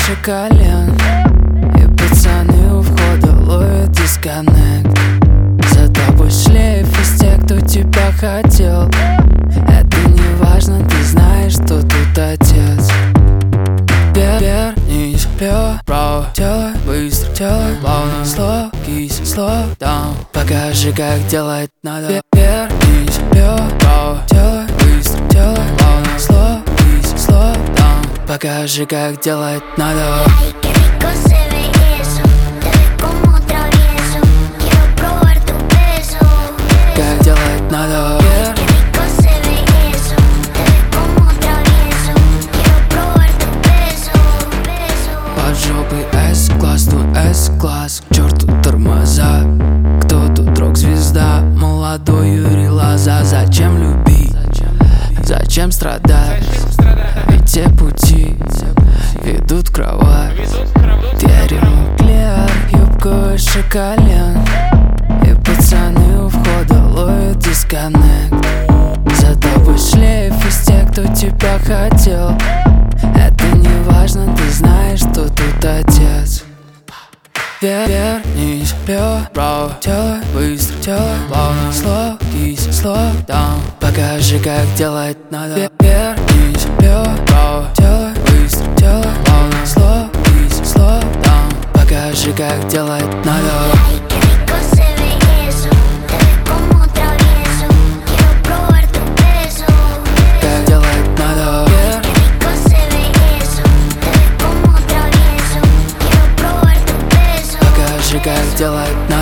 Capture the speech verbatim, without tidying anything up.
выше колен, и пацаны у входа ловят дисконнект. За тобой шлейф из тех, кто тебя хотел. Это не важно, ты знаешь, что тут отец. Вернись вправо, делай быстро, делай плавно. Slow kiss, slow down, покажи, как делать надо. Вернись вправо, делай быстро, делай плавно. Slow kiss, slow down, покажи, как делать надо. Ay, qué rico se ve eso, te ves como travieso, quiero probar tu beso. Как делать надо. Ay, qué rico se ve eso, te ves como travieso, quiero probar tu beso, beso. Под жопой S-класс, ну S-класс, к черту тормоза. Кто тут рок-звезда? Молодой Юрий Лоза. Зачем любить? Зачем страдать? Ведь те пути ведут в кровать. Термоклеар, юбка выше колен, и пацаны у входа ловят дисконнект. За тобой шлейф из тех, кто тебя хотел. Это не важно, ты знаешь, что тут отец. Вернись вправо, делай быстро, делай плавно. Slow kiss, slow down, покажи, как делать надо. Вернись вправо, делай быстро, делай плавно. Slow kiss, slow down, покажи, как делать надо. Ay, qué rico se ve eso, te ves como travieso, quiero probar tu beso. Как делать надо. Ay, qué rico se ve eso, te ves como travieso, quiero probar tu beso. Покажи, как делать надо.